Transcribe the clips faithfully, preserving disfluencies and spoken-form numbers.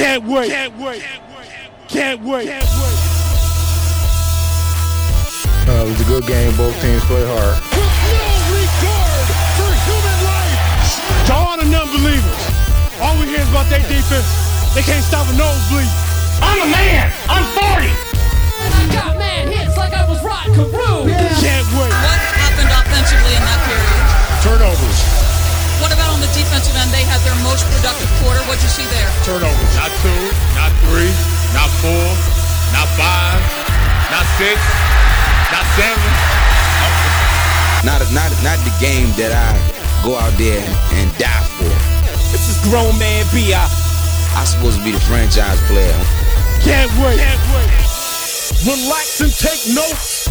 Can't wait. Can't wait. Can't wait. Can't wait. Uh, it was a good game. Both teams played hard. With no regard for human life. To all the non-believers, all we hear is about their defense. They can't stop a nosebleed. I'm a man. I'm forty. I got mad hits like I was Rod Carew. Yeah. Can't wait. What happened offensively in that period? Turnovers. What about on the defensive end? They had their most productive quarter. What'd you see there? Turnovers. Not two, not three, not four, not five, not six, not seven. Not, not, not the game that I go out there and, and die for. This is grown man B I. I'm supposed to be the franchise player. Can't wait. Can't wait. Relax and take notes.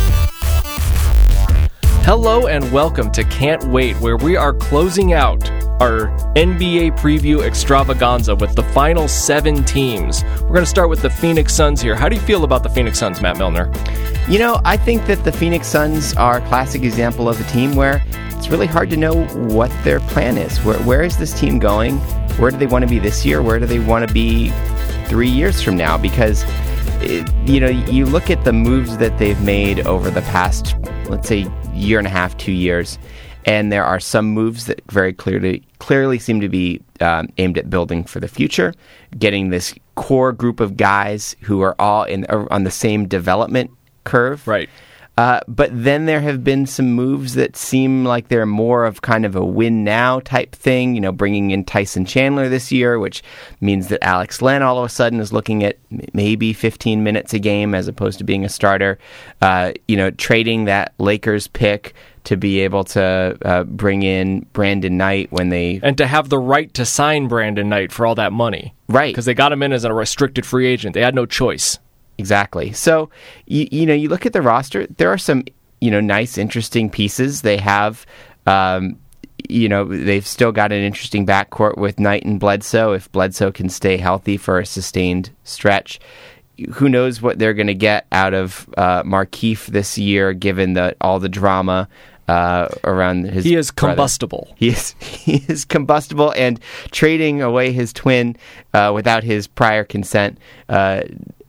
Hello and welcome to Can't Wait, where we are closing out our N B A preview extravaganza with the final seven teams. We're going to start with the Phoenix Suns here. How do you feel about the Phoenix Suns, Matt Milner? You know, I think that the Phoenix Suns are a classic example of a team where it's really hard to know what their plan is. Where, where is this team going? Where do they want to be this year? Where do they want to be three years from now? Because, it, you know, you look at the moves that they've made over the past, let's say, year and a half, two years, and there are some moves that very clearly clearly seem to be um, aimed at building for the future, getting this core group of guys who are all in on the same development curve. Right. Uh, but then there have been some moves that seem like they're more of kind of a win now type thing, you know, bringing in Tyson Chandler this year, which means that Alex Len all of a sudden is looking at maybe fifteen minutes a game as opposed to being a starter. Uh, you know, trading that Lakers pick to be able to uh, bring in Brandon Knight when they... And to have the right to sign Brandon Knight for all that money. Right. Because they got him in as a restricted free agent. They had no choice. Exactly. So, you, you know, you look at the roster, there are some, you know, nice, interesting pieces. They have, um, you know, they've still got an interesting backcourt with Knight and Bledsoe. If Bledsoe can stay healthy for a sustained stretch, who knows what they're going to get out of uh, Markieff this year, given the, all the drama uh, around his He is brother. combustible. He is, he is combustible, and trading away his twin uh, without his prior consent, uh,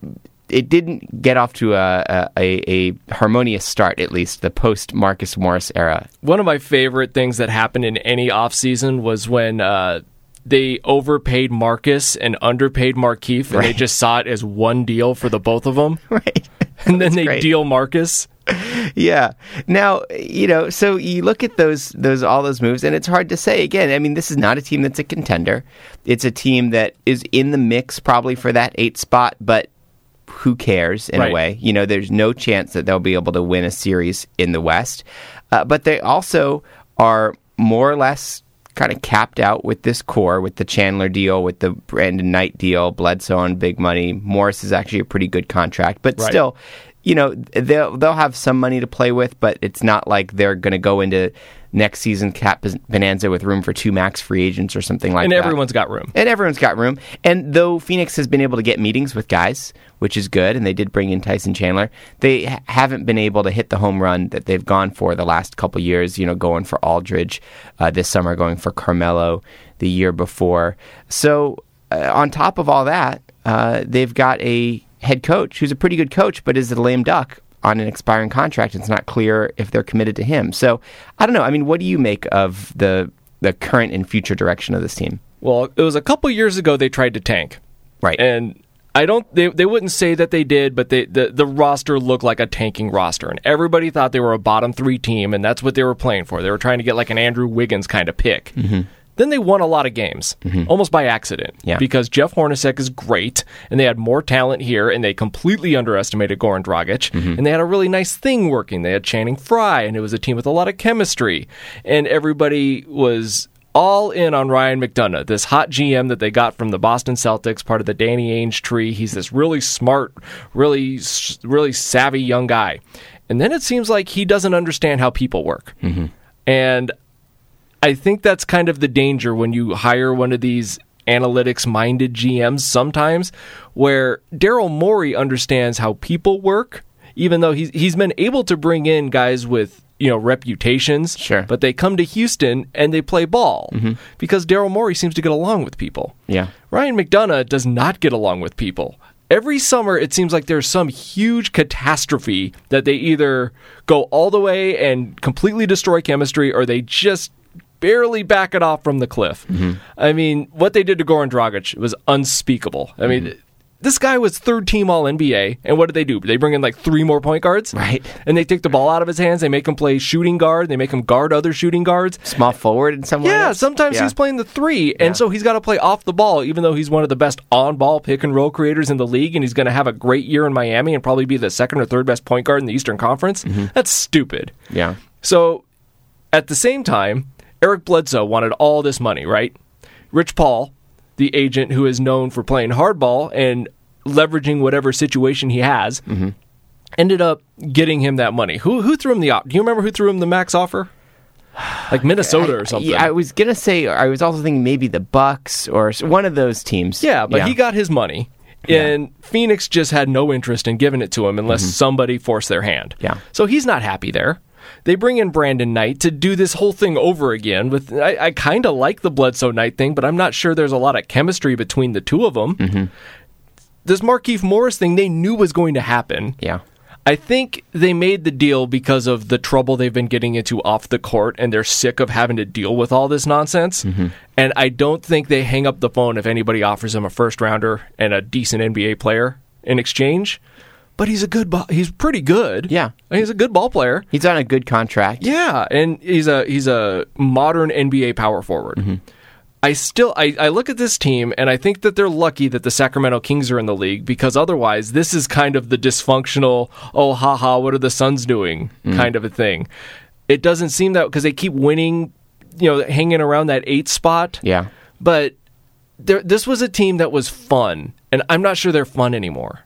it didn't get off to a, a, a harmonious start, at least, the post-Marcus Morris era. One of my favorite things that happened in any offseason was when uh, they overpaid Marcus and underpaid Markieff, and right. they just saw it as one deal for the both of them. Right. And then they great. deal Marcus. Yeah. Now, you know, so you look at those, those, all those moves, and it's hard to say. Again, I mean, this is not a team that's a contender. It's a team that is in the mix probably for that eight spot, but who cares in right. a way? You know, there's no chance that they'll be able to win a series in the West. Uh, but they also are more or less kind of capped out with this core, with the Chandler deal, with the Brandon Knight deal, Bledsoe on big money. Morris is actually a pretty good contract, but right. still, you know, they'll, they'll have some money to play with, but it's not like they're going to go into next season cap bonanza with room for two max free agents or something like and that. And everyone's got room. And everyone's got room. And though Phoenix has been able to get meetings with guys, which is good, and they did bring in Tyson Chandler, they ha- haven't been able to hit the home run that they've gone for the last couple years, you know, going for Aldridge uh, this summer, going for Carmelo the year before. So uh, on top of all that, uh, they've got a head coach who's a pretty good coach, but is a lame duck on an expiring contract. It's not clear if they're committed to him. So, I don't know. I mean, what do you make of the the current and future direction of this team? Well, it was a couple years ago they tried to tank. Right. And I don't they they wouldn't say that they did, but they, the the roster looked like a tanking roster, and everybody thought they were a bottom three team, and that's what they were playing for. They were trying to get like an Andrew Wiggins kind of pick. Mm-hmm. Then they won a lot of games, mm-hmm. almost by accident, yeah. because Jeff Hornacek is great, and they had more talent here, and they completely underestimated Goran Dragic, mm-hmm. and they had a really nice thing working. They had Channing Frye, and it was a team with a lot of chemistry, and everybody was all in on Ryan McDonough, this hot G M that they got from the Boston Celtics, part of the Danny Ainge tree. He's this really smart, really, really savvy young guy. And then it seems like he doesn't understand how people work. Mm-hmm. And I think that's kind of the danger when you hire one of these analytics-minded G Ms sometimes, where Daryl Morey understands how people work, even though he's, he's been able to bring in guys with you know, reputations. Sure. But they come to Houston and they play ball mm-hmm. because Daryl Morey seems to get along with people. Yeah. Ryan McDonough does not get along with people. Every summer, it seems like there's some huge catastrophe that they either go all the way and completely destroy chemistry or they just barely back it off from the cliff. Mm-hmm. I mean, what they did to Goran Dragic was unspeakable. I mean, mm-hmm. this guy was third team all N B A, and what did they do? They bring in like three more point guards? Right. And they take the ball out of his hands, they make him play shooting guard, they make him guard other shooting guards. Small forward in some way. Yeah, sometimes yeah. he's playing the three, and yeah. so he's got to play off the ball, even though he's one of the best on-ball pick-and-roll creators in the league, and he's going to have a great year in Miami and probably be the second or third best point guard in the Eastern Conference. Mm-hmm. That's stupid. Yeah. So, at the same time, Eric Bledsoe wanted all this money, right? Rich Paul, the agent who is known for playing hardball and leveraging whatever situation he has, mm-hmm. ended up getting him that money. Who who threw him the Do you remember who threw him the max offer? Like Minnesota or something. Yeah, I was gonna say. I was also thinking maybe the Bucks or one of those teams. Yeah, but yeah. he got his money, and yeah. Phoenix just had no interest in giving it to him unless mm-hmm. somebody forced their hand. Yeah. So he's not happy there. They bring in Brandon Knight to do this whole thing over again. With I, I kind of like the Bledsoe Knight thing, but I'm not sure there's a lot of chemistry between the two of them. Mm-hmm. This Markieff Morris thing they knew was going to happen. Yeah. I think they made the deal because of the trouble they've been getting into off the court, and they're sick of having to deal with all this nonsense. Mm-hmm. And I don't think they hang up the phone if anybody offers them a first rounder and a decent N B A player in exchange. But he's a good ball, he's pretty good. Yeah. He's a good ball player. He's on a good contract. Yeah, and he's a he's a modern N B A power forward. Mm-hmm. I still I, I look at this team and I think that they're lucky that the Sacramento Kings are in the league, because otherwise this is kind of the dysfunctional, oh haha, what are the Suns doing mm. kind of a thing. It doesn't seem that, because they keep winning, you know, hanging around that eighth spot. Yeah. But there, this was a team that was fun, and I'm not sure they're fun anymore.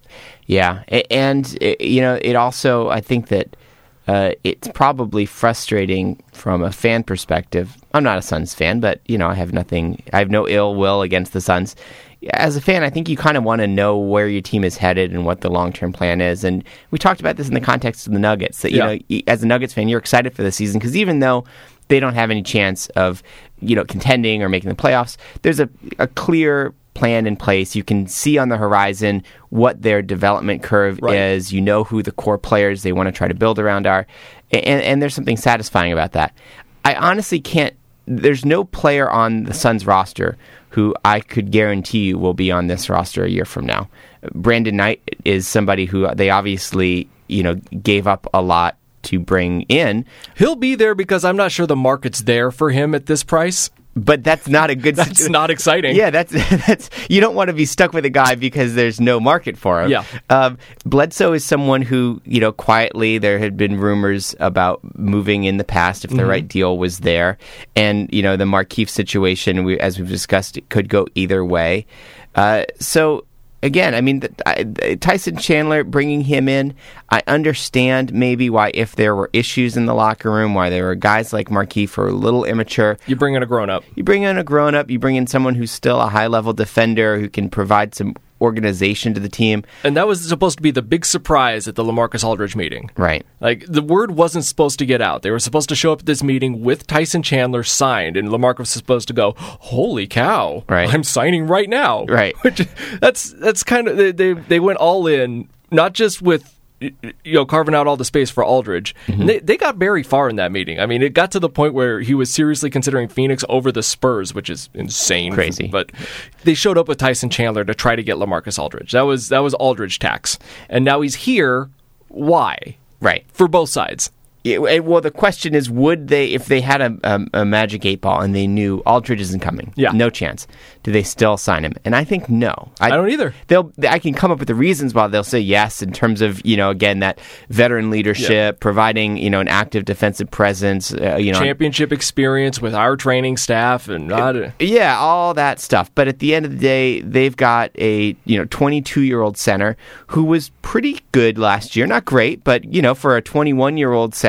Yeah, and you know, it also, I think that uh, it's probably frustrating from a fan perspective. I'm not a Suns fan, but you know, I have nothing, I have no ill will against the Suns. As a fan, I think you kind of want to know where your team is headed and what the long-term plan is. And we talked about this in the context of the Nuggets, that you yeah. know, as a Nuggets fan, you're excited for the season because even though they don't have any chance of, you know, contending or making the playoffs, there's a, a clear plan in place. You can see on the horizon what their development curve right. is. You know who the core players they want to try to build around are. And, and there's something satisfying about that. I honestly can't, there's no player on the Suns roster who I could guarantee you will be on this roster a year from now. Brandon Knight is somebody who they obviously, you know, gave up a lot to bring in. He'll be there because I'm not sure the market's there for him at this price. But that's not a good. That's not exciting. Yeah, that's that's. You don't want to be stuck with a guy because there's no market for him. Yeah. Um, Bledsoe is someone who, you know, quietly there had been rumors about moving in the past if the mm-hmm. right deal was there, and you know the Markieff situation, we, as we've discussed, it could go either way. Uh, so. Again, I mean, the, I, Tyson Chandler, bringing him in, I understand maybe why, if there were issues in the locker room, why there were guys like Markieff who are a little immature. You bring in a grown-up. You bring in a grown-up, you bring in someone who's still a high-level defender who can provide some organization to the team. And that was supposed to be the big surprise at the LaMarcus Aldridge meeting. Right. Like, the word wasn't supposed to get out. They were supposed to show up at this meeting with Tyson Chandler signed, and LaMarcus was supposed to go, holy cow, right. I'm signing right now. Right. Which, that's that's kind of, they, they, they went all in, not just with, you know, carving out all the space for Aldridge. Mm-hmm. And they, they got very far in that meeting. I mean, it got to the point where he was seriously considering Phoenix over the Spurs, which is insane. Crazy. But they showed up with Tyson Chandler to try to get LaMarcus Aldridge. That was that was Aldridge tax. And now he's here. Why? Right. For both sides. Yeah, well, the question is, would they, if they had a, a, a magic eight ball and they knew Aldridge isn't coming, yeah. no chance, do they still sign him? And I think no. I, I don't either. They'll. I can come up with the reasons why they'll say yes in terms of, you know, again, that veteran leadership, yeah. providing, you know, an active defensive presence, uh, you know, championship experience with our training staff, and not a- yeah, all that stuff. But at the end of the day, they've got a, you know, twenty-two-year-old center who was pretty good last year, not great, but you know, for a twenty-one-year-old center.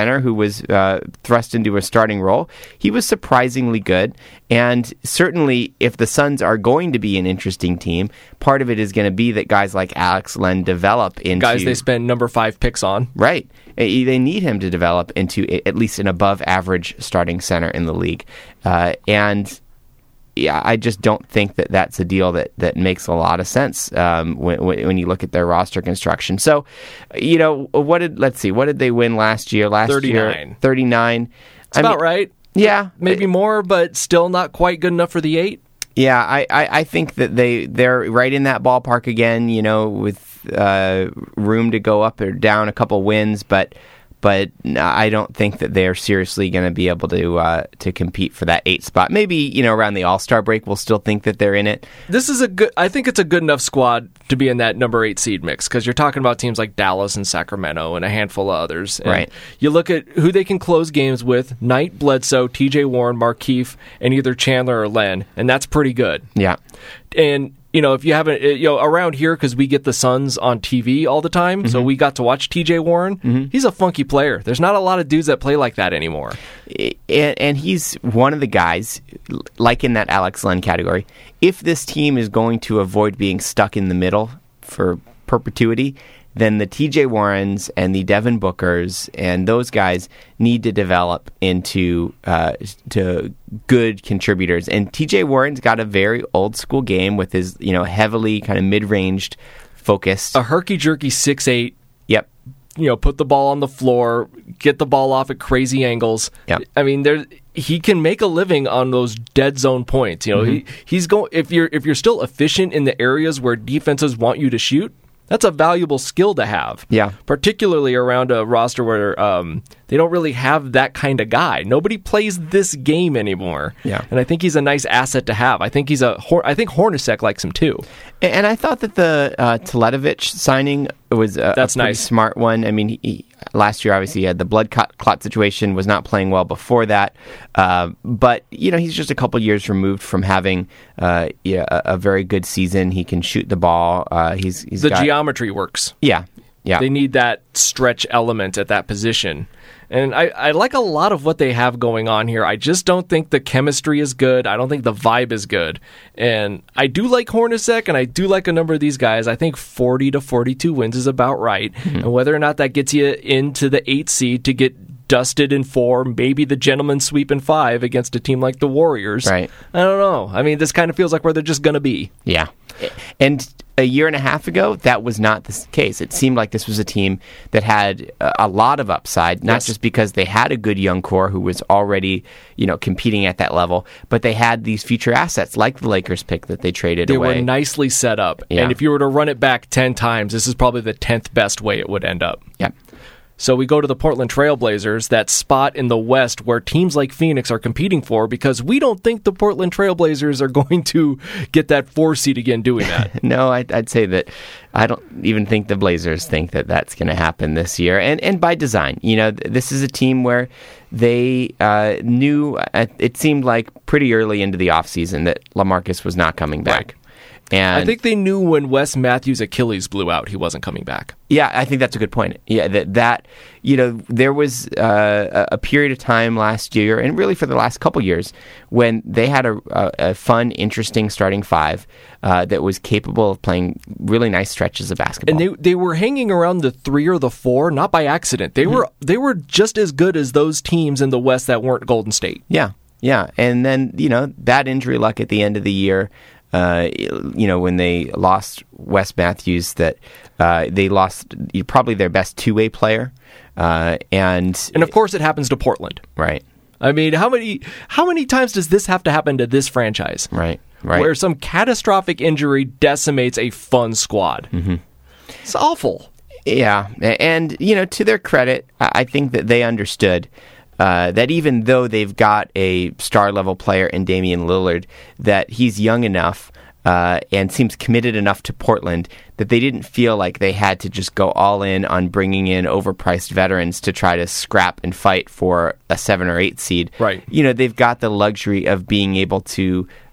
center who was uh, thrust into a starting role, he was surprisingly good. And certainly, if the Suns are going to be an interesting team, part of it is going to be that guys like Alex Len develop into... Guys they spend number five picks on. Right. They need him to develop into at least an above-average starting center in the league. Uh, and... Yeah, I just don't think that that's a deal that, that makes a lot of sense um, when when you look at their roster construction. So, you know, what did let's see, what did they win last year? Last thirty-nine. year, thirty-nine. It's I about mean, right. Yeah, maybe more, but still not quite good enough for the eight. Yeah, I, I, I think that they they're right in that ballpark again. You know, with uh, room to go up or down a couple wins, but. But I don't think that they're seriously going to be able to uh, to compete for that eight spot. Maybe, you know, around the All-Star break, we'll still think that they're in it. This is a good. I think it's a good enough squad to be in that number eight seed mix because you're talking about teams like Dallas and Sacramento and a handful of others. And right. You look at who they can close games with: Knight, Bledsoe, T J Warren, Markieff, and either Chandler or Len, and that's pretty good. Yeah, and. You know, if you haven't, you know, around here, because we get the Suns on T V all the time, mm-hmm. so we got to watch T J Warren. Mm-hmm. He's a funky player. There's not a lot of dudes that play like that anymore. And, and he's one of the guys, like in that Alex Len category, if this team is going to avoid being stuck in the middle for perpetuity, then the T J Warrens and the Devin Bookers and those guys need to develop into uh, to good contributors. And T J Warren's got a very old school game with his, you know, heavily kind of mid-ranged focus. A herky-jerky six eight. Yep. You know, put the ball on the floor, get the ball off at crazy angles. Yep. I mean, there he can make a living on those dead zone points. You know, mm-hmm. he he's going if you're if you're still efficient in the areas where defenses want you to shoot. That's a valuable skill to have. Yeah. Particularly around a roster where um, they don't really have that kind of guy. Nobody plays this game anymore. Yeah. And I think he's a nice asset to have. I think he's a. I think Hornacek likes him too. And I thought that the uh, Teletovic signing was a, That's a pretty nice. smart one. I mean, he, he, last year obviously he had the blood clot situation, was not playing well before that. Uh, but you know, he's just a couple years removed from having uh, yeah, a, a very good season. He can shoot the ball. Uh, he's he's the got, geometry works. Yeah. Yeah. They need that stretch element at that position. And I, I like a lot of what they have going on here. I just don't think the chemistry is good. I don't think the vibe is good. And I do like Hornacek, and I do like a number of these guys. I think forty to forty-two wins is about right. Mm-hmm. And whether or not that gets you into the eight seed to get dusted in four, maybe the gentleman's sweep in five against a team like the Warriors. Right. I don't know. I mean, this kind of feels like where they're just going to be. Yeah. And a year and a half ago, that was not the case. It seemed like this was a team that had a lot of upside, not yes. just because they had a good young core who was already, you know, competing at that level, but they had these future assets like the Lakers pick that they traded they away. They were nicely set up. Yeah. And if you were to run it back ten times, this is probably the tenth best way it would end up. Yeah. So we go to the Portland Trailblazers, that spot in the West where teams like Phoenix are competing for, because we don't think the Portland Trailblazers are going to get that four seed again doing that. No, I'd, I'd say that I don't even think the Blazers think that that's going to happen this year. And and by design, you know, this is a team where they uh, knew, uh, it seemed like pretty early into the offseason that LaMarcus was not coming back. Right. And I think they knew when Wes Matthews' Achilles blew out, he wasn't coming back. Yeah, I think that's a good point. Yeah, that, that you know, there was uh, a period of time last year, and really for the last couple years, when they had a, a, a fun, interesting starting five uh, that was capable of playing really nice stretches of basketball. And they they were hanging around the three or the four, not by accident. They mm-hmm. were they were just as good as those teams in the West that weren't Golden State. Yeah, yeah, and then you know that injury luck at the end of the year. Uh, you know, when they lost Wes Matthews, that uh, they lost probably their best two-way player, uh, and and of course it happens to Portland, right? I mean, how many how many times does this have to happen to this franchise, right? Right, where some catastrophic injury decimates a fun squad? Mm-hmm. It's awful. Yeah, and you know, to their credit, I think that they understood. Uh, that even though they've got a star-level player in Damian Lillard, that he's young enough uh, and seems committed enough to Portland that they didn't feel like they had to just go all in on bringing in overpriced veterans to try to scrap and fight for a seven or eight seed. Right. You know, they've got the luxury of being able to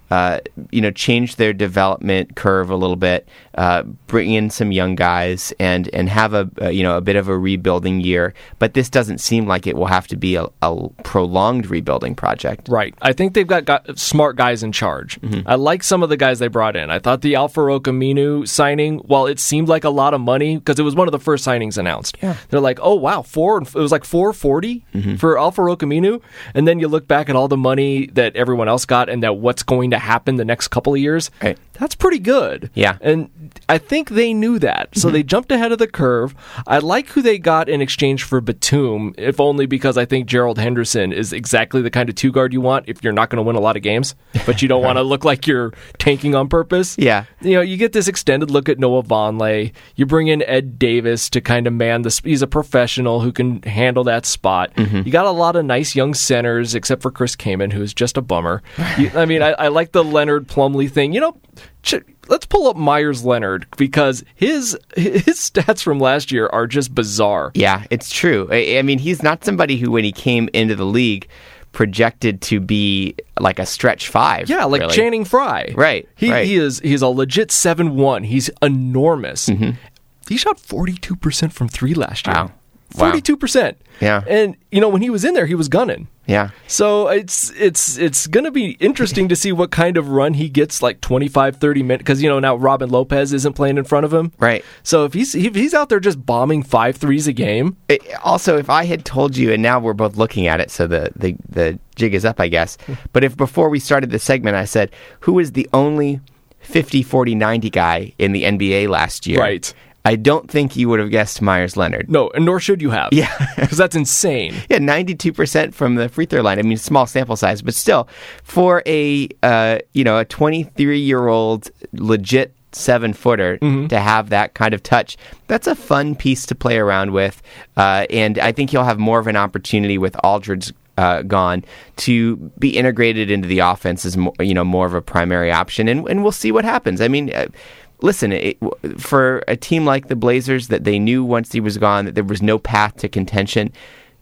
uh, you know, change their development curve a little bit, uh, bring in some young guys, and and have a, a you know a bit of a rebuilding year. But this doesn't seem like it will have to be a, a prolonged rebuilding project. Right. I think they've got, got smart guys in charge. Mm-hmm. I like some of the guys they brought in. I thought the Al-Farouq Aminu signing, while it seemed like a lot of money, because it was one of the first signings announced. Yeah. They're like, oh wow, four. It was like four forty mm-hmm. for Al-Farouq Aminu, and then you look back at all the money that everyone else got, and that what's going to happen the next couple of years. Right. That's pretty good. Yeah. And I think they knew that. So mm-hmm. they jumped ahead of the curve. I like who they got in exchange for Batum, if only because I think Gerald Henderson is exactly the kind of two-guard you want if you're not going to win a lot of games, but you don't want to look like you're tanking on purpose. Yeah. You know, you get this extended look at Noah Vonleh. You bring in Ed Davis to kind of man the... He's a professional who can handle that spot. Mm-hmm. You got a lot of nice young centers, except for Chris Kaman, who's just a bummer. you, I mean, I, I like the Leonard Plumlee thing. You know... Let's pull up Myers Leonard, because his his stats from last year are just bizarre. Yeah, it's true. I, I mean, he's not somebody who, when he came into the league, projected to be like a stretch five. Yeah, like really. Channing Frye. Right. He right. he is he's a legit seven one. He's enormous. Mm-hmm. He shot forty-two percent from three last year. Wow. forty-two percent. Yeah. And, you know, when he was in there, he was gunning. Yeah. So it's it's it's going to be interesting to see what kind of run he gets, like twenty-five, thirty minutes, because, you know, now Robin Lopez isn't playing in front of him. Right. So if he's if he's out there just bombing five threes a game. It, also, if I had told you, and now we're both looking at it, so the, the, the jig is up, I guess. But if before we started the segment, I said, who is the only fifty, forty, ninety guy in the N B A last year? Right. I don't think you would have guessed Myers Leonard. No, and nor should you have. Yeah. Because that's insane. Yeah, ninety-two percent from the free throw line. I mean, small sample size, but still, for a uh, you know a twenty-three-year-old legit seven-footer mm-hmm. to have that kind of touch, that's a fun piece to play around with. Uh, and I think he'll have more of an opportunity with Aldridge Uh, gone to be integrated into the offense as more, you know more of a primary option, and and we'll see what happens. I mean, uh, listen, it, for a team like the Blazers that they knew once he was gone that there was no path to contention,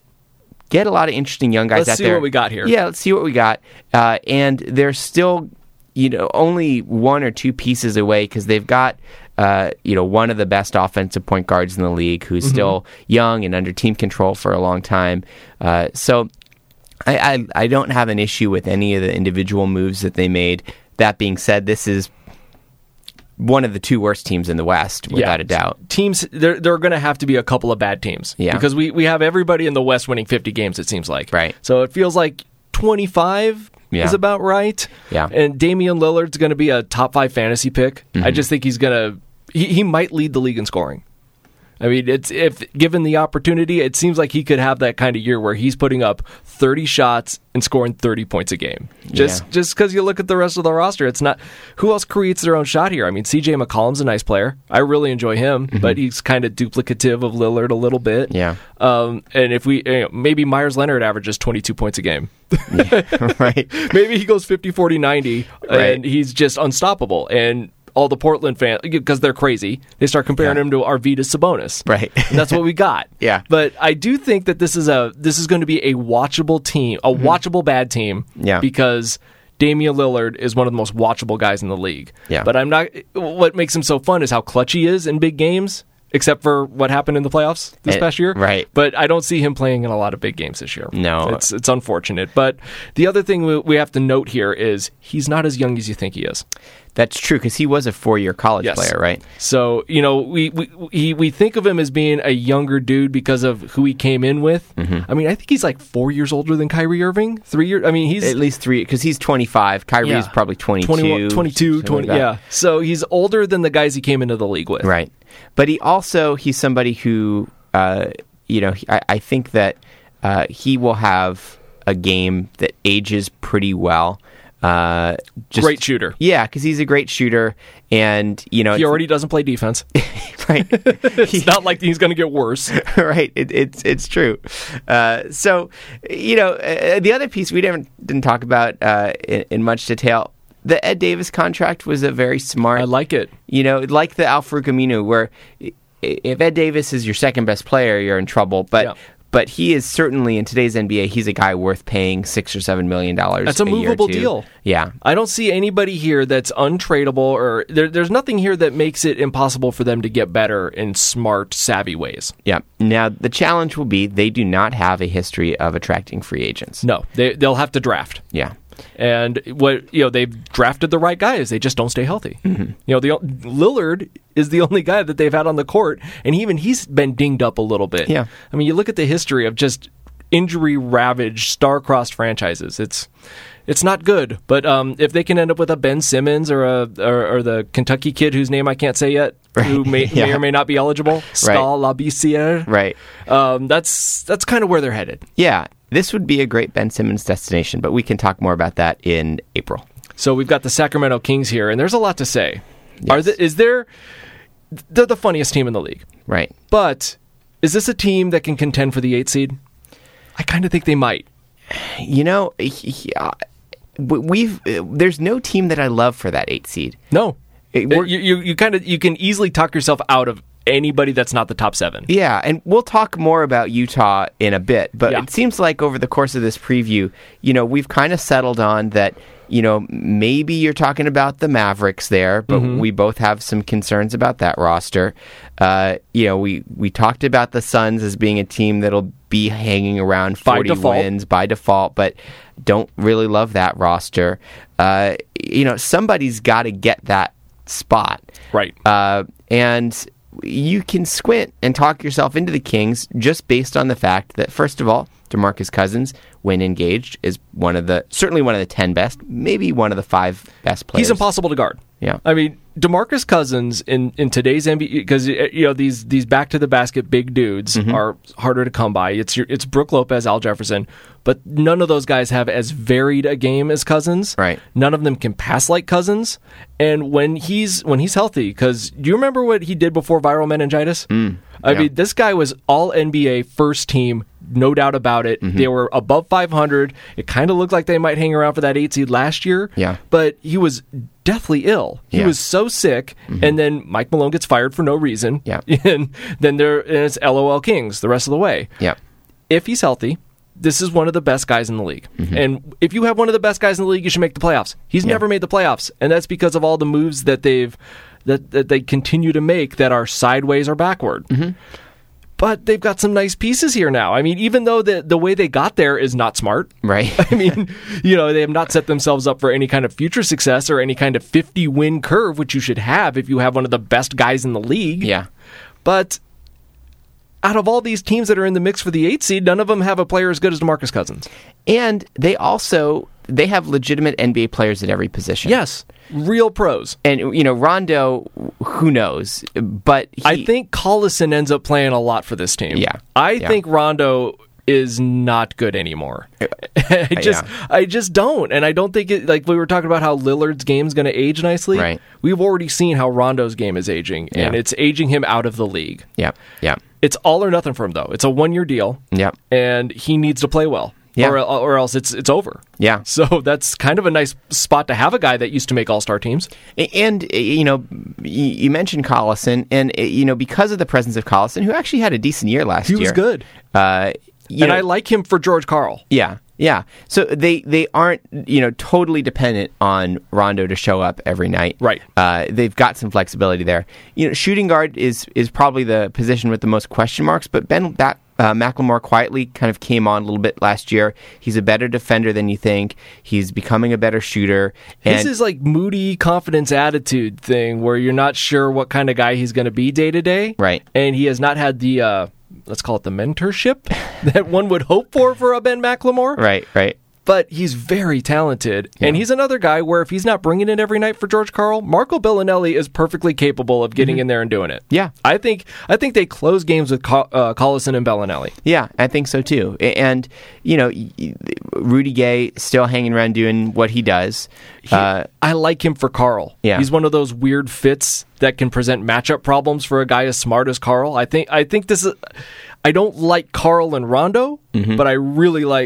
get a lot of interesting young guys let's out see there. What we got here. Yeah, let's see what we got. Uh, and they're still, you know, only one or two pieces away because they've got. Uh, you know, one of the best offensive point guards in the league who's mm-hmm. still young and under team control for a long time. Uh, so. I, I I don't have an issue with any of the individual moves that they made. That being said, this is one of the two worst teams in the West, without yeah. a doubt. Teams, there, there are going to have to be a couple of bad teams. Yeah. Because we, we have everybody in the West winning fifty games, it seems like. Right. So it feels like twenty-five yeah. is about right. Yeah. And Damian Lillard's going to be a top five fantasy pick. Mm-hmm. I just think he's going to... He, he might lead the league in scoring. I mean, it's if given the opportunity, it seems like he could have that kind of year where he's putting up thirty shots and scoring thirty points a game. Just yeah. just because you look at the rest of the roster, it's not who else creates their own shot here. I mean, C J McCollum's a nice player. I really enjoy him, mm-hmm. but he's kind of duplicative of Lillard a little bit. Yeah. Um, and if we you know, maybe Myers Leonard averages twenty-two points a game. Yeah, right. Maybe he goes fifty, forty, ninety, right. and he's just unstoppable. And all the Portland fans, because they're crazy, they start comparing yeah. him to Arvydas Sabonis. Right. And that's what we got. Yeah. But I do think that this is a this is going to be a watchable team, a mm-hmm. watchable bad team. Yeah. Because Damian Lillard is one of the most watchable guys in the league. Yeah. But I'm not. What makes him so fun is how clutch he is in big games. Except for what happened in the playoffs this it, past year. Right. But I don't see him playing in a lot of big games this year. No. It's it's unfortunate. But the other thing we, we have to note here is he's not as young as you think he is. That's true, because he was a four-year college yes. player, right? So, you know, we we, we we think of him as being a younger dude because of who he came in with. Mm-hmm. I mean, I think he's like four years older than Kyrie Irving. Three years. I mean, he's... At least three, because he's twenty-five. Kyrie's yeah. probably twenty-two. twenty-one, twenty-two, twenty, like yeah. So he's older than the guys he came into the league with. Right. But he also, he's somebody who, uh, you know, I, I think that uh, he will have a game that ages pretty well. Uh, just, great shooter. Yeah, because he's a great shooter, and you know he already doesn't play defense. Right. It's he, not like he's going to get worse. Right. It, it's it's true. Uh, so you know uh, the other piece we didn't didn't talk about uh, in, in much detail. The Ed Davis contract was a very smart. I like it. You know, like the Al-Farouq Aminu, where if Ed Davis is your second best player, you're in trouble. But. Yeah. but he is certainly, in today's N B A, he's a guy worth paying six or seven million dollars. That's a, a movable year deal. Yeah. I don't see anybody here that's untradeable, or there, there's nothing here that makes it impossible for them to get better in smart, savvy ways. Yeah. Now, the challenge will be they do not have a history of attracting free agents. No, they, they'll have to draft. Yeah. And what you know, they've drafted the right guys. They just don't stay healthy. Mm-hmm. You know, the Lillard is the only guy that they've had on the court, and even he's been dinged up a little bit. Yeah. I mean, you look at the history of just injury-ravaged, star-crossed franchises. It's it's not good. But um, if they can end up with a Ben Simmons or a or, or the Kentucky kid whose name I can't say yet, right. who may, yeah. may or may not be eligible, Skal Labissiere, right? Um, that's that's kind of where they're headed. Yeah. This would be a great Ben Simmons destination, but we can talk more about that in April. So we've got the Sacramento Kings here, and there's a lot to say. Yes. Are the, is there? They're the funniest team in the league, right? But is this a team that can contend for the eight seed? I kind of think they might. You know, yeah, we've there's no team that I love for that eight seed. No, it, you you, you kind of you can easily talk yourself out of anybody that's not the top seven. Yeah, and we'll talk more about Utah in a bit, but yeah. it seems like over the course of this preview, you know, we've kind of settled on that, you know, maybe you're talking about the Mavericks there, but mm-hmm. we both have some concerns about that roster. Uh, you know, we, we talked about the Suns as being a team that'll be hanging around forty wins by default, but don't really love that roster. Uh, you know, somebody's got to get that spot. Right. Uh, and you can squint and talk yourself into the Kings just based on the fact that, first of all, DeMarcus Cousins, when engaged, is one of the certainly one of the ten best, maybe one of the five best players. He's impossible to guard. Yeah, I mean, DeMarcus Cousins in, in today's N B A, because you know these these back to the basket big dudes mm-hmm. are harder to come by. It's your, it's Brook Lopez, Al Jefferson, but none of those guys have as varied a game as Cousins. Right. None of them can pass like Cousins. And when he's when he's healthy, because do you remember what he did before viral meningitis? Mm, I yeah. mean, this guy was all N B A first team. No doubt about it. Mm-hmm. They were above five hundred. It kind of looked like they might hang around for that eight seed last year. Yeah. But he was deathly ill. He yeah. was so sick. Mm-hmm. And then Mike Malone gets fired for no reason. Yeah. And then there and it's L O L Kings the rest of the way. Yeah. If he's healthy, this is one of the best guys in the league. Mm-hmm. And if you have one of the best guys in the league, you should make the playoffs. He's yeah. never made the playoffs. And that's because of all the moves that they've that, that they continue to make that are sideways or backward. Mm-hmm. But they've got some nice pieces here now. I mean, even though the the way they got there is not smart. Right. I mean, you know, they have not set themselves up for any kind of future success or any kind of fifty-win curve, which you should have if you have one of the best guys in the league. Yeah. But out of all these teams that are in the mix for the eight seed, none of them have a player as good as DeMarcus Cousins. And they also, they have legitimate N B A players at every position. Yes. Real pros. And, you know, Rondo, who knows? But he, I think Collison ends up playing a lot for this team. Yeah. I yeah. think Rondo is not good anymore. I just yeah. I just don't. And I don't think it, like we were talking about how Lillard's game's going to age nicely. Right. We've already seen how Rondo's game is aging, and yeah. it's aging him out of the league. Yeah. Yeah. It's all or nothing for him, though. It's a one-year deal. Yeah. And he needs to play well. Yeah. Or, or else it's it's over. Yeah. So that's kind of a nice spot to have a guy that used to make all-star teams. And, you know, you mentioned Collison, and, you know, because of the presence of Collison, who actually had a decent year last he year. He was good. Uh, you and know, I like him for George Karl. Yeah. Yeah. So they, they aren't, you know, totally dependent on Rondo to show up every night. Right. Uh, they've got some flexibility there. You know, shooting guard is is probably the position with the most question marks, but Ben back, uh, McLemore quietly kind of came on a little bit last year. He's a better defender than you think. He's becoming a better shooter. And His is like moody confidence attitude thing where you're not sure what kind of guy he's going to be day to day. Right. And he has not had the, uh, let's call it the mentorship that one would hope for for a Ben McLemore. Right, right. But he's very talented, yeah. and he's another guy where if he's not bringing it every night for George Karl, Marco Bellinelli is perfectly capable of getting mm-hmm. in there and doing it. Yeah, I think I think they close games with Col- uh, Collison and Bellinelli. Yeah, I think so too. And you know, Rudy Gay still hanging around doing what he does. He, uh, I like him for Karl. Yeah, he's one of those weird fits that can present matchup problems for a guy as smart as Karl. I think I think this is. I don't like Karl and Rondo, mm-hmm. but I really like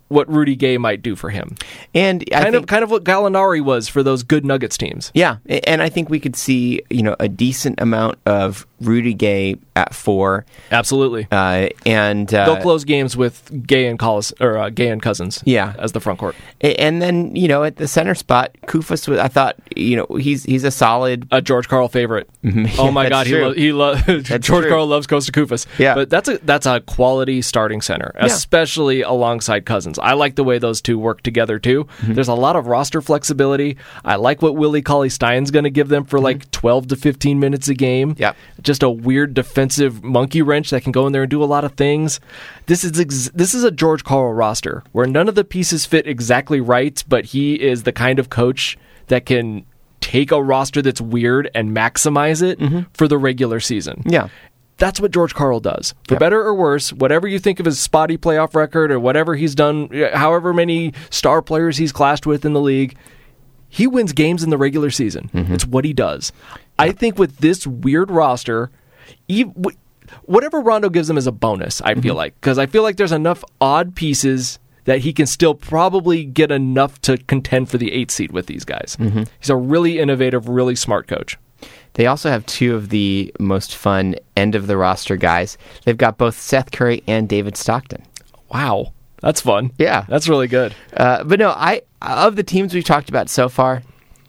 what Rudy Gay might do for him. And I kind think, of kind of what Gallinari was for those good Nuggets teams. Yeah, and I think we could see, you know, a decent amount of Rudy Gay at four. Absolutely. Uh, and uh, they'll close games with Gay and Collis, or uh, Gay and Cousins. Yeah. As the front court. And then, you know, at the center spot, Kufas was, I thought, you know, he's he's a solid a George Karl favorite. Yeah, oh my God, true. he lo- he loves George true. Karl loves Kosta Kufas. Yeah. But that's a that's a quality starting center, Yeah. especially alongside Cousins. I like the way those two work together too. Mm-hmm. There's a lot of roster flexibility. I like what Willie Cauley-Stein's going to give them for mm-hmm. like twelve to fifteen minutes a game. Yeah. Just a weird defensive monkey wrench that can go in there and do a lot of things. This is ex- this is a George Karl roster where none of the pieces fit exactly right, but he is the kind of coach that can take a roster that's weird and maximize it mm-hmm. for the regular season. Yeah. That's what George Karl does. For yep. better or worse, whatever you think of his spotty playoff record or whatever he's done, however many star players he's clashed with in the league, he wins games in the regular season. Mm-hmm. It's what he does. Yep. I think with this weird roster, even, whatever Rondo gives them is a bonus, I feel mm-hmm. like. Because I feel like there's enough odd pieces that he can still probably get enough to contend for the eighth seed with these guys. Mm-hmm. He's a really innovative, really smart coach. They also have two of the most fun end-of-the-roster guys. They've got both Seth Curry and David Stockton. Wow. That's fun. Yeah. That's really good. Uh, but no, I of the teams we've talked about so far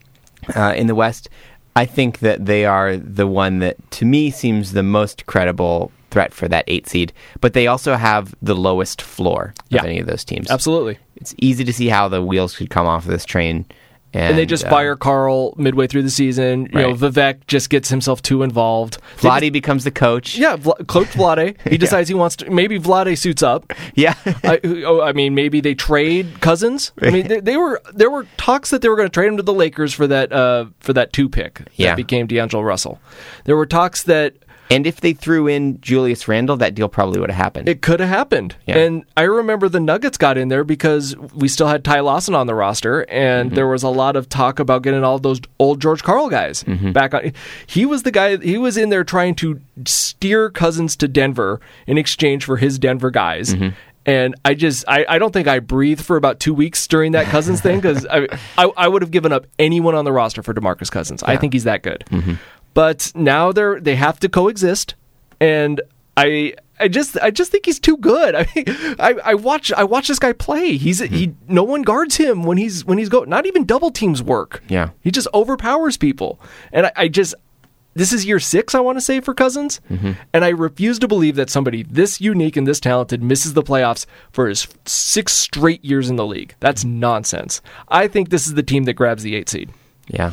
uh, in the West, I think that they are the one that, to me, seems the most credible threat for that eight seed. But they also have the lowest floor of yeah. any of those teams. Absolutely. It's easy to see how the wheels could come off of this train. And, and they just uh, fire Karl midway through the season. You right. know, Vivek just gets himself too involved. Vlade just, becomes the coach. Yeah, Vla- Coach Vlade. He decides yeah. he wants to. Maybe Vlade suits up. Yeah. I, oh, I mean, maybe they trade Cousins. I mean, they, they were there were talks that they were going to trade him to the Lakers for that uh, for that two pick that yeah. became D'Angelo Russell. There were talks that. And if they threw in Julius Randle, that deal probably would have happened. It could have happened. Yeah. And I remember the Nuggets got in there because we still had Ty Lawson on the roster, and mm-hmm. there was a lot of talk about getting all those old George Karl guys mm-hmm. back on. He was the guy, he was in there trying to steer Cousins to Denver in exchange for his Denver guys. Mm-hmm. And I just, I, I don't think I breathed for about two weeks during that Cousins thing because I, I, I would have given up anyone on the roster for DeMarcus Cousins. Yeah. I think he's that good. Mm-hmm. But now they're they have to coexist, and I I just I just think he's too good. I mean, I, I watch I watch this guy play. He's mm-hmm. he no one guards him when he's when he's go. Not even double teams work. Yeah, he just overpowers people, and I, I just this is year six I want to say for Cousins, mm-hmm. and I refuse to believe that somebody this unique and this talented misses the playoffs for his six straight years in the league. That's nonsense. I think this is the team that grabs the eight seed. Yeah.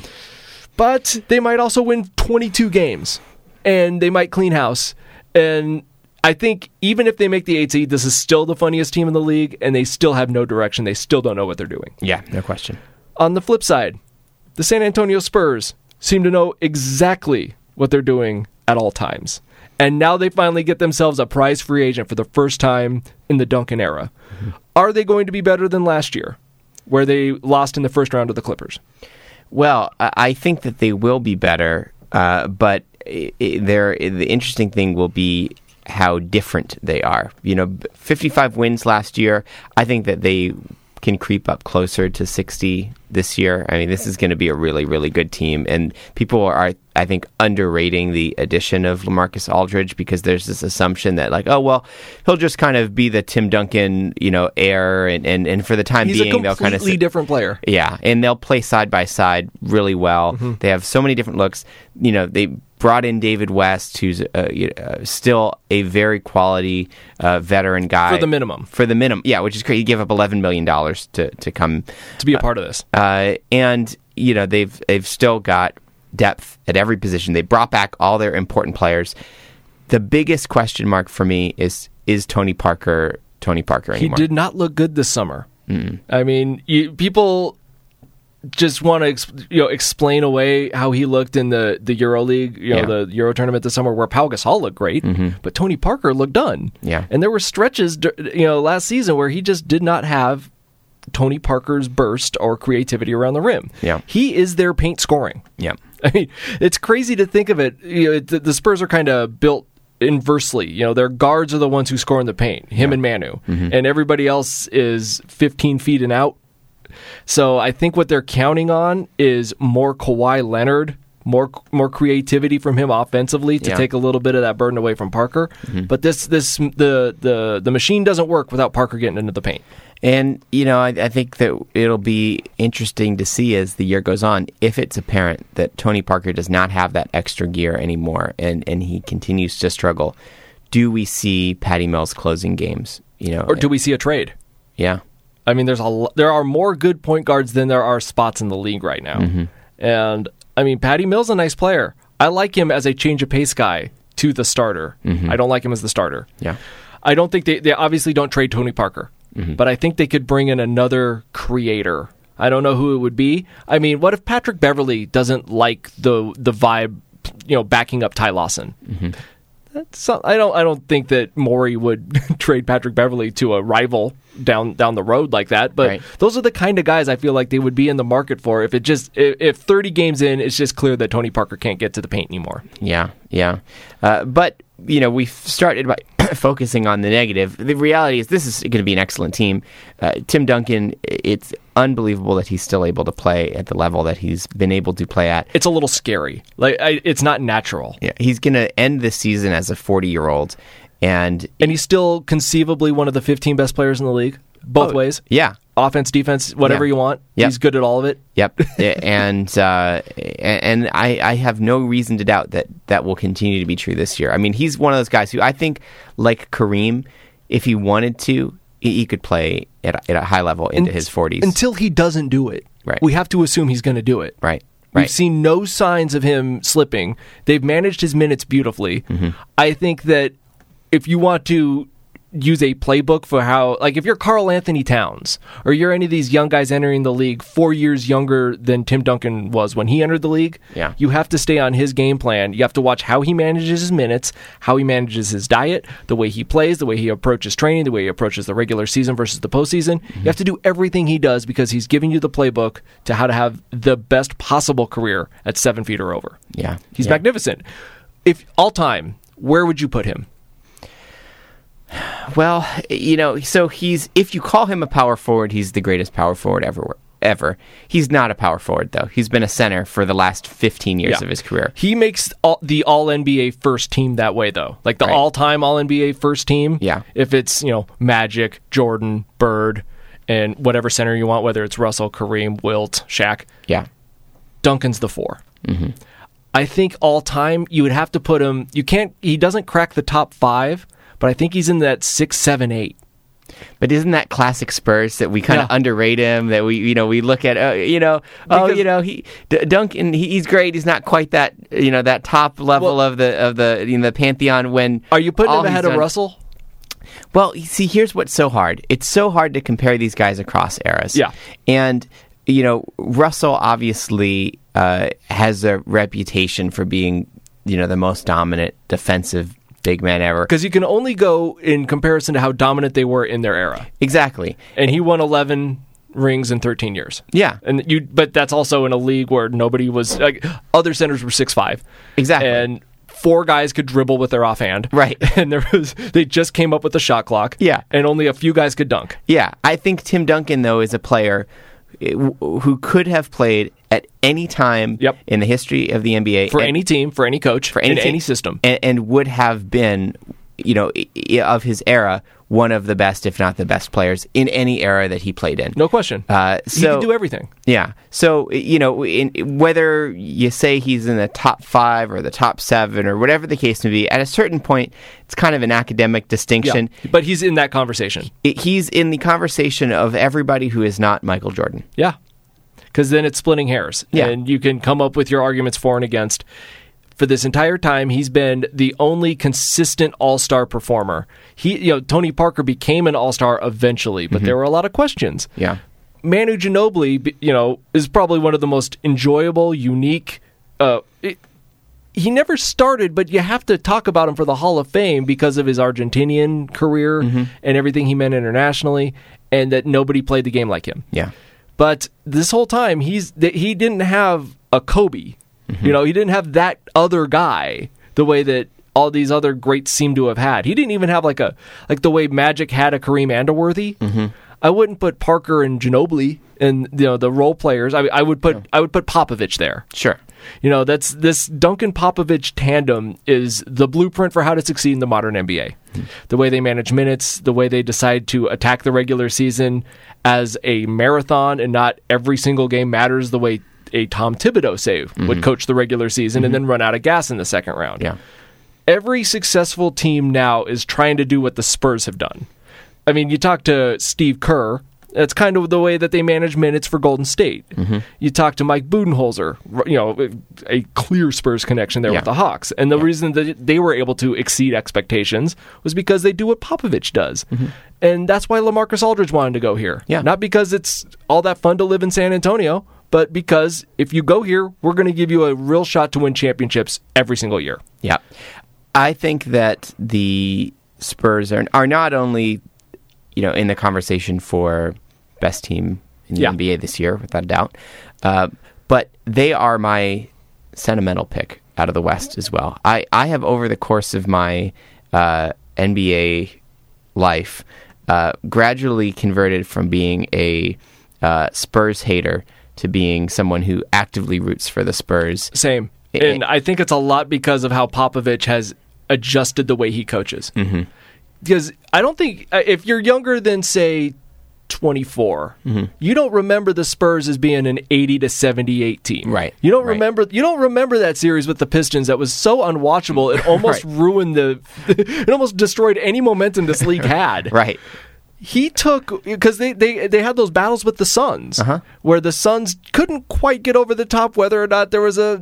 But they might also win twenty-two games, and they might clean house. And I think even if they make the eight seed, this is still the funniest team in the league, and they still have no direction. They still don't know what they're doing. Yeah, no question. On the flip side, the San Antonio Spurs seem to know exactly what they're doing at all times. And now they finally get themselves a prize free agent for the first time in the Duncan era. Mm-hmm. Are they going to be better than last year, where they lost in the first round to the Clippers? Well, I think that they will be better, uh, but they're, the interesting thing will be how different they are. You know, fifty-five wins last year. I think that they can creep up closer to sixty this year. I mean, this is going to be a really, really good team. And people are, I think, underrating the addition of LaMarcus Aldridge because there's this assumption that, like, oh, well, he'll just kind of be the Tim Duncan, you know, heir. And, and, and for the time He's being, a they'll kind of... completely different player. Yeah, and they'll play side by side really well. Mm-hmm. They have so many different looks. You know, they brought in David West, who's uh, uh, still a very quality uh, veteran guy. For the minimum. For the minimum, yeah, which is great. He gave up eleven million dollars to, to come... To be a part of this. Uh, and, you know, they've they've still got depth at every position. They brought back all their important players. The biggest question mark for me is, is Tony Parker Tony Parker anymore? He did not look good this summer. Mm. I mean, you, people... just want to ex- you know explain away how he looked in the, the EuroLeague, you know, yeah. the Euro tournament this summer where Pau Gasol looked great, mm-hmm. but Tony Parker looked done. Yeah. And there were stretches, you know, last season where he just did not have Tony Parker's burst or creativity around the rim. Yeah. He is their paint scoring. Yeah. I mean, it's crazy to think of it. You know, the, the Spurs are kind of built inversely. You know, their guards are the ones who score in the paint, him yeah. and Manu. Mm-hmm. And everybody else is fifteen feet and out. So I think what they're counting on is more Kawhi Leonard, more more creativity from him offensively to yeah. take a little bit of that burden away from Parker. Mm-hmm. But this this the, the the machine doesn't work without Parker getting into the paint. And, you know, I, I think that it'll be interesting to see as the year goes on if it's apparent that Tony Parker does not have that extra gear anymore and, and he continues to struggle. Do we see Patty Mills closing games? You know, or do we see a trade? Yeah. I mean, there's a there are more good point guards than there are spots in the league right now. Mm-hmm. And, I mean, Patty Mills is a nice player. I like him as a change of pace guy to the starter. Mm-hmm. I don't like him as the starter. Yeah. I don't think they, they obviously don't trade Tony Parker. Mm-hmm. But I think they could bring in another creator. I don't know who it would be. I mean, what if Patrick Beverley doesn't like the the vibe, you know, backing up Ty Lawson? Mm-hmm. That's, I don't. I don't think that Morey would trade Patrick Beverley to a rival down down the road like that. But right. those are the kind of guys I feel like they would be in the market for if it just if, if thirty games in, it's just clear that Tony Parker can't get to the paint anymore. Yeah, yeah. Uh, but you know, we've started by focusing on the negative. The reality is this is going to be an excellent team. Uh, Tim Duncan, it's unbelievable that he's still able to play at the level that he's been able to play at. It's a little scary. Like I, it's not natural. Yeah, he's going to end this season as a forty-year-old, and and he's still conceivably one of the fifteen best players in the league, both oh, ways. Yeah, offense, defense, whatever yeah. you want. Yep. He's good at all of it. Yep, and uh, and I, I have no reason to doubt that that will continue to be true this year. I mean, he's one of those guys who I think, like Kareem, if he wanted to, he, he could play at a, at a high level into and, his forties. Until he doesn't do it. Right. We have to assume he's going to do it. Right. We've right. seen no signs of him slipping. They've managed his minutes beautifully. Mm-hmm. I think that if you want to use a playbook for how, like if you're Karl Anthony Towns or you're any of these young guys entering the league four years younger than Tim Duncan was when he entered the league, yeah. you have to stay on his game plan. You have to watch how he manages his minutes, how he manages his diet, the way he plays, the way he approaches training, the way he approaches the regular season versus the postseason. Mm-hmm. You have to do everything he does because he's giving you the playbook to how to have the best possible career at seven feet or over. Yeah, He's yeah. magnificent. If all time, where would you put him? Well, you know, so he's, if you call him a power forward, he's the greatest power forward ever. Ever. He's not a power forward, though. He's been a center for the last fifteen years yeah. of his career. He makes all, the All-N B A first team that way, though. Like the right. all-time All-N B A first team. Yeah. If it's, you know, Magic, Jordan, Bird, and whatever center you want, whether it's Russell, Kareem, Wilt, Shaq. Yeah. Duncan's the four. Mm-hmm. I think all-time, you would have to put him, you can't, he doesn't crack the top five, but I think he's in that six, seven, eight. But isn't that classic Spurs that we kind of yeah. underrate him? That we, you know, we look at, uh, you know, because, oh, you know, he D- Duncan, he, he's great. He's not quite that, you know, that top level well, of the of the you know, the pantheon. When are you putting him ahead done, of Russell? Well, see, here's what's so hard. It's so hard to compare these guys across eras. Yeah, and you know, Russell obviously uh, has a reputation for being, you know, the most dominant defensive big man ever. Because you can only go in comparison to how dominant they were in their era. Exactly. And he won eleven rings in thirteen years. Yeah. And you, but that's also in a league where nobody was, like, other centers were six five. Exactly. And four guys could dribble with their offhand. Right. And there was, they just came up with the shot clock. Yeah. And only a few guys could dunk. Yeah. I think Tim Duncan, though, is a player who could have played at any time yep. in the history of the N B A. For and, any team, for any coach, for any in team, any system. And, and would have been, you know, of his era, one of the best, if not the best players in any era that he played in. No question. Uh, so, he could do everything. Yeah. So, you know, in, whether you say he's in the top five or the top seven or whatever the case may be, at a certain point, it's kind of an academic distinction. Yeah, but he's in that conversation. He's in the conversation of everybody who is not Michael Jordan. Yeah. Because then it's splitting hairs. Yeah. And you can come up with your arguments for and against. For this entire time, he's been the only consistent all-star performer. He, you know, Tony Parker became an all-star eventually, but mm-hmm. there were a lot of questions. Yeah. Manu Ginobili, you know, is probably one of the most enjoyable, unique. Uh, it, he never started, but you have to talk about him for the Hall of Fame because of his Argentinian career mm-hmm. and everything he meant internationally, and that nobody played the game like him. Yeah. But this whole time, he's he didn't have a Kobe. Mm-hmm. You know, he didn't have that other guy the way that all these other greats seem to have had. He didn't even have like a like the way Magic had a Kareem Anderworthy. Mm-hmm. I wouldn't put Parker and Ginobili and you know the role players. I I would put yeah. I would put Popovich there. Sure. You know, that's this Duncan Popovich tandem is the blueprint for how to succeed in the modern N B A. Mm-hmm. The way they manage minutes, the way they decide to attack the regular season as a marathon and not every single game matters, the way a Tom Thibodeau, say, mm-hmm. would coach the regular season mm-hmm. and then run out of gas in the second round. Yeah. Every successful team now is trying to do what the Spurs have done. I mean, you talk to Steve Kerr, that's kind of the way that they manage minutes for Golden State. Mm-hmm. You talk to Mike Budenholzer, you know, a clear Spurs connection there yeah. with the Hawks. And the yeah. reason that they were able to exceed expectations was because they do what Popovich does. Mm-hmm. And that's why LaMarcus Aldridge wanted to go here. Yeah. Not because it's all that fun to live in San Antonio, but because if you go here, we're going to give you a real shot to win championships every single year. Yeah. I think that the Spurs are are not only, you know, in the conversation for best team in the yeah. N B A this year, without a doubt, uh, but they are my sentimental pick out of the West as well. I, I have, over the course of my uh, N B A life, uh, gradually converted from being a uh, Spurs hater to being someone who actively roots for the Spurs. Same. And I think it's a lot because of how Popovich has adjusted the way he coaches. Mm-hmm. Because I don't think, if you're younger than, say, twenty-four, mm-hmm. you don't remember the Spurs as being an eighty to seventy-eight team. Right. You don't right. remember you don't remember that series with the Pistons that was so unwatchable it almost right. ruined the it almost destroyed any momentum this league had. Right. He took, because they, they, they had those battles with the Suns, uh-huh. where the Suns couldn't quite get over the top whether or not there was a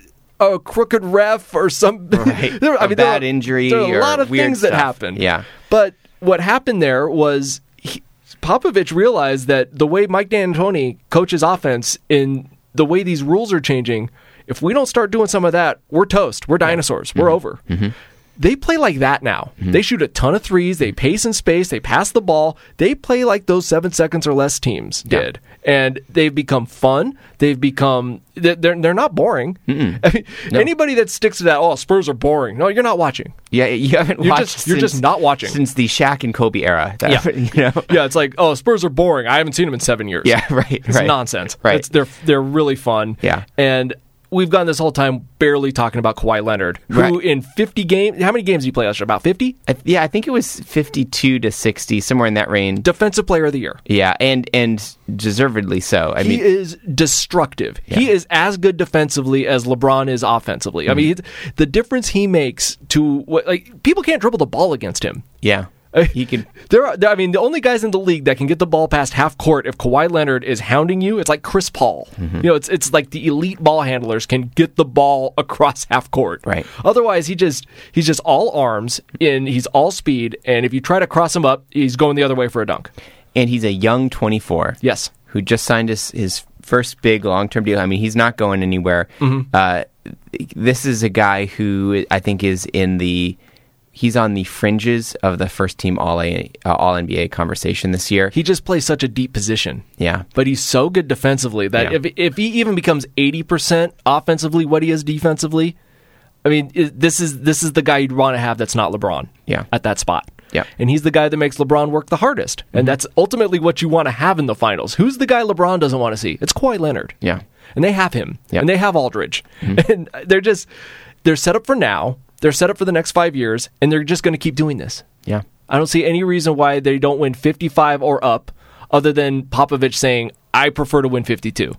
a crooked ref or some right. there, I a mean, bad there, injury. There are a or lot of weird things stuff. that happened. Yeah. But what happened there was he, Popovich realized that the way Mike D'Antoni coaches offense in the way these rules are changing, if we don't start doing some of that, we're toast. We're dinosaurs. Yeah. We're mm-hmm. over. Mm-hmm. They play like that now. Mm-hmm. They shoot a ton of threes. They pace in space. They pass the ball. They play like those seven seconds or less teams yeah. did. And they've become fun. They've become... They're, they're not boring. I mean, no. Anybody that sticks to that, oh, Spurs are boring. No, you're not watching. Yeah, you haven't you're watched just, You're since, just not watching. Since the Shaq and Kobe era. That, yeah. You know? Yeah, it's like, oh, Spurs are boring. I haven't seen them in seven years. Yeah, right. It's right. nonsense. Right. It's, they're, they're really fun. Yeah. And... we've gone this whole time barely talking about Kawhi Leonard, who right. in fifty games, how many games did he play last year? About fifty? I th- yeah, I think it was fifty-two to sixty, somewhere in that range. Defensive Player of the Year. Yeah, and and deservedly so. I he mean, is destructive. Yeah. He is as good defensively as LeBron is offensively. Mm-hmm. I mean, the difference he makes to like people can't dribble the ball against him. Yeah. He can. There are. I mean, the only guys in the league that can get the ball past half court if Kawhi Leonard is hounding you, it's like Chris Paul. Mm-hmm. You know, it's it's like the elite ball handlers can get the ball across half court. Right. Otherwise, he just he's just all arms and he's all speed. And if you try to cross him up, he's going the other way for a dunk. And he's a young twenty-four. Yes. Who just signed his his first big long term deal. I mean, he's not going anywhere. Mm-hmm. Uh, this is a guy who I think is in the. He's on the fringes of the first team all A, uh, all N B A conversation this year. He just plays such a deep position. Yeah. But he's so good defensively that yeah. if if he even becomes eighty percent offensively what he is defensively, I mean, it, this is this is the guy you'd want to have that's not LeBron yeah. at that spot. Yeah. And he's the guy that makes LeBron work the hardest. Mm-hmm. And that's ultimately what you want to have in the finals. Who's the guy LeBron doesn't want to see? It's Kawhi Leonard. Yeah. And they have him. Yeah. And they have Aldridge. Mm-hmm. And they're just, they're set up for now. They're set up for the next five years, and they're just going to keep doing this. Yeah. I don't see any reason why they don't win fifty-five or up, other than Popovich saying, I prefer to win fifty-two.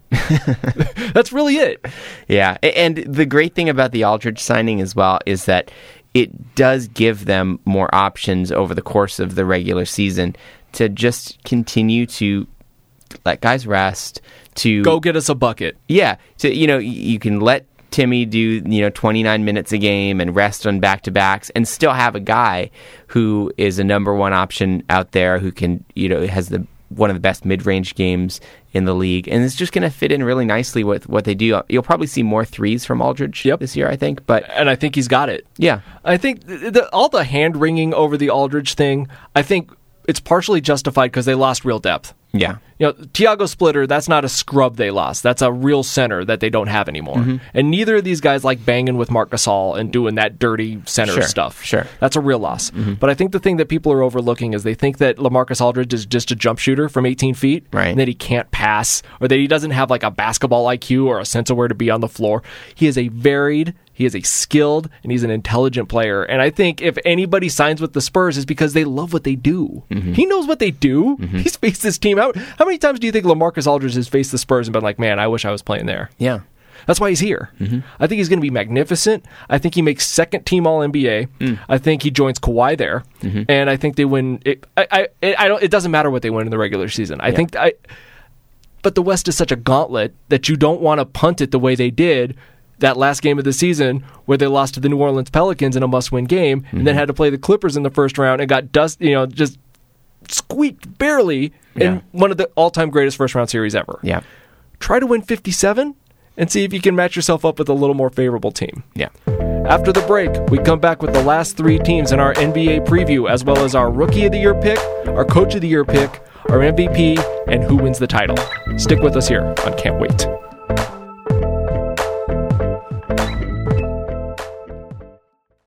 That's really it. Yeah. And the great thing about the Aldridge signing as well is that it does give them more options over the course of the regular season to just continue to let guys rest, to go get us a bucket. Yeah. So, you know, you can let Timmy do, you know, twenty-nine minutes a game and rest on back-to-backs and still have a guy who is a number one option out there who can, you know, has the one of the best mid-range games in the league. And it's just going to fit in really nicely with what they do. You'll probably see more threes from Aldridge yep. this year, I think. But And I think he's got it. Yeah. I think the, the, all the hand-wringing over the Aldridge thing, I think it's partially justified because they lost real depth. Yeah. You know, Tiago Splitter, that's not a scrub they lost. That's a real center that they don't have anymore. Mm-hmm. And neither of these guys like banging with Marc Gasol and doing that dirty center sure, stuff. Sure. That's a real loss. Mm-hmm. But I think the thing that people are overlooking is they think that LaMarcus Aldridge is just a jump shooter from eighteen feet, right. and that he can't pass, or that he doesn't have like a basketball I Q or a sense of where to be on the floor. He is a varied, he is a skilled, and he's an intelligent player. And I think if anybody signs with the Spurs, is because they love what they do. Mm-hmm. He knows what they do. Mm-hmm. He's faced this team out. How many times do you think LaMarcus Aldridge has faced the Spurs and been like, man, I wish I was playing there? Yeah. That's why he's here. Mm-hmm. I think he's going to be magnificent. I think he makes second team All N B A. Mm. I think he joins Kawhi there, mm-hmm. and I think they win. It, I, I, I don't. It doesn't matter what they win in the regular season. I yeah. think. I. But the West is such a gauntlet that you don't want to punt it the way they did that last game of the season, where they lost to the New Orleans Pelicans in a must-win game, mm-hmm. and then had to play the Clippers in the first round and got dust. You know, just squeaked barely yeah. in one of the all-time greatest first-round series ever. Yeah. Try to win fifty-seven. And see if you can match yourself up with a little more favorable team. Yeah. After the break, we come back with the last three teams in our N B A preview, as well as our Rookie of the Year pick, our Coach of the Year pick, our M V P, and who wins the title. Stick with us here on Can't Wait.